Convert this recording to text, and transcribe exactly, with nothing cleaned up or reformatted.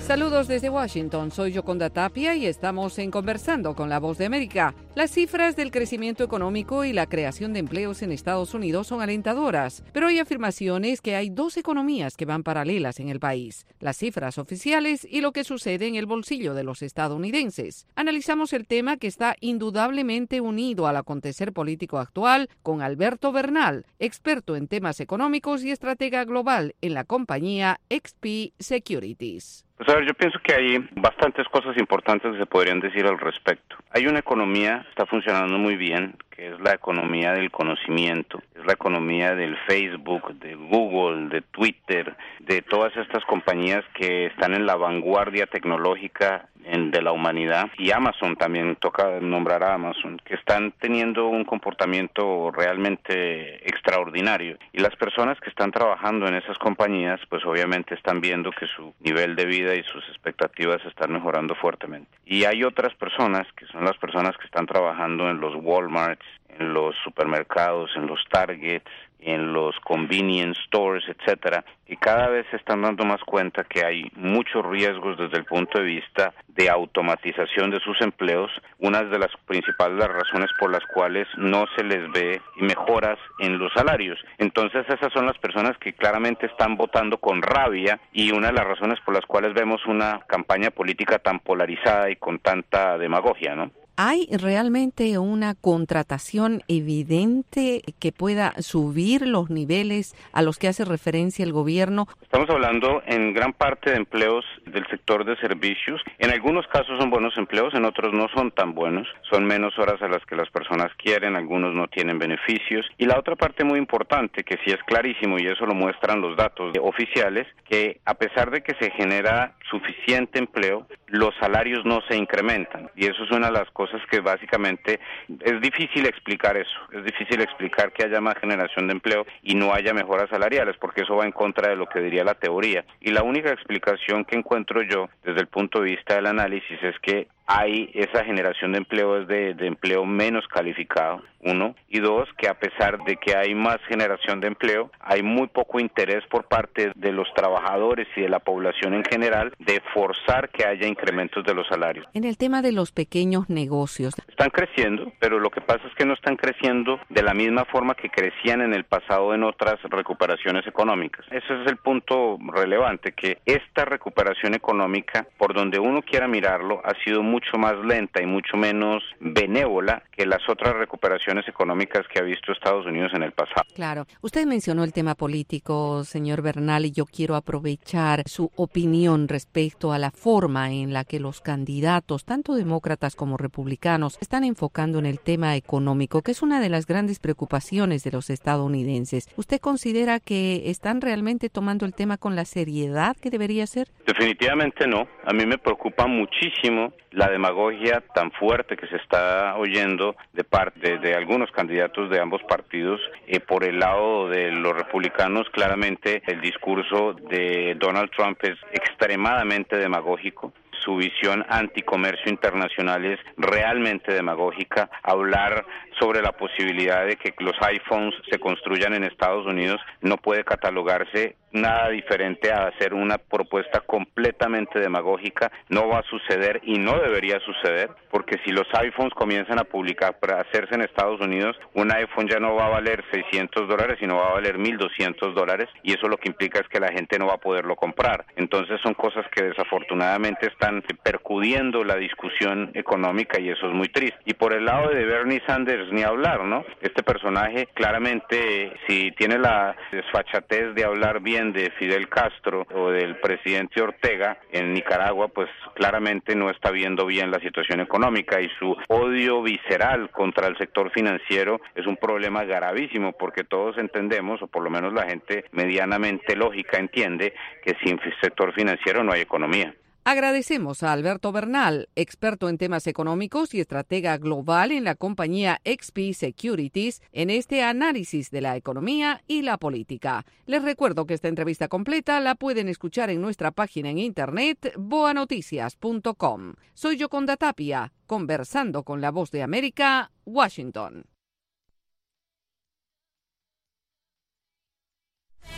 Saludos desde Washington, soy Yoconda Tapia y estamos en Conversando con la Voz de América. Las cifras del crecimiento económico y la creación de empleos en Estados Unidos son alentadoras, pero hay afirmaciones que hay dos economías que van paralelas en el país, las cifras oficiales y lo que sucede en el bolsillo de los estadounidenses. Analizamos el tema que está indudablemente unido al acontecer político actual con Alberto Bernal, experto en temas económicos y estratega global en la compañía X P Securities. Pues a ver, yo pienso que hay bastantes cosas importantes que se podrían decir al respecto. Hay una economía que está funcionando muy bien, que es la economía del conocimiento, es la economía del Facebook, de Google, de Twitter, de todas estas compañías que están en la vanguardia tecnológica en, de la humanidad, y Amazon también, toca nombrar a Amazon, que están teniendo un comportamiento realmente extraordinario. Y las personas que están trabajando en esas compañías, pues obviamente están viendo que su nivel de vida y sus expectativas están mejorando fuertemente. Y hay otras personas, que son las personas que están trabajando en los Walmarts, en los supermercados, en los Targets, en los convenience stores, etcétera, y cada vez se están dando más cuenta que hay muchos riesgos desde el punto de vista de automatización de sus empleos, una de las principales razones por las cuales no se les ve mejoras en los salarios. Entonces esas son las personas que claramente están votando con rabia, y una de las razones por las cuales vemos una campaña política tan polarizada y con tanta demagogia, ¿no? ¿Hay realmente una contratación evidente que pueda subir los niveles a los que hace referencia el gobierno? Estamos hablando en gran parte de empleos del sector de servicios. En algunos casos son buenos empleos, en otros no son tan buenos. Son menos horas a las que las personas quieren, algunos no tienen beneficios. Y la otra parte muy importante, que sí es clarísimo, y eso lo muestran los datos oficiales, que a pesar de que se genera suficiente empleo, los salarios no se incrementan. Y eso es una de las cosas que básicamente es difícil explicar eso, es difícil explicar que haya más generación de empleo y no haya mejoras salariales, porque eso va en contra de lo que diría la teoría. Y la única explicación que encuentro yo desde el punto de vista del análisis es que hay esa generación de empleo es de, de empleo menos calificado, uno, y dos, que a pesar de que hay más generación de empleo, hay muy poco interés por parte de los trabajadores y de la población en general de forzar que haya incrementos de los salarios. En el tema de los pequeños negocios. Están creciendo, pero lo que pasa es que no están creciendo de la misma forma que crecían en el pasado en otras recuperaciones económicas. Ese es el punto relevante, que esta recuperación económica, por donde uno quiera mirarlo, ha sido muy mucho más lenta y mucho menos benévola que las otras recuperaciones económicas que ha visto Estados Unidos en el pasado. Claro. Usted mencionó el tema político, señor Bernal, y yo quiero aprovechar su opinión respecto a la forma en la que los candidatos, tanto demócratas como republicanos, están enfocando en el tema económico, que es una de las grandes preocupaciones de los estadounidenses. ¿Usted considera que están realmente tomando el tema con la seriedad que debería ser? Definitivamente no. A mí me preocupa muchísimo la demagogia tan fuerte que se está oyendo de parte de, de algunos candidatos de ambos partidos. Eh, por el lado de los republicanos, claramente el discurso de Donald Trump es extremadamente demagógico. Su visión anticomercio internacional es realmente demagógica. Hablar sobre la posibilidad de que los iPhones se construyan en Estados Unidos no puede catalogarse nada diferente a hacer una propuesta completamente demagógica. No va a suceder y no debería suceder, porque si los iPhones comienzan a publicar para hacerse en Estados Unidos, un iPhone ya no va a valer seiscientos dólares, sino va a valer mil doscientos dólares, y eso lo que implica es que la gente no va a poderlo comprar. Entonces son cosas que desafortunadamente están percudiendo la discusión económica, y eso es muy triste. Y por el lado de Bernie Sanders, ni hablar, ¿no? Este personaje claramente, si tiene la desfachatez de hablar bien de Fidel Castro o del presidente Ortega en Nicaragua, pues claramente no está viendo bien la situación económica, y su odio visceral contra el sector financiero es un problema gravísimo, porque todos entendemos, o por lo menos la gente medianamente lógica entiende, que sin sector financiero no hay economía. Agradecemos a Alberto Bernal, experto en temas económicos y estratega global en la compañía X P Securities, en este análisis de la economía y la política. Les recuerdo que esta entrevista completa la pueden escuchar en nuestra página en internet boa noticias punto com. Soy Yoconda Tapia, conversando con la Voz de América, Washington.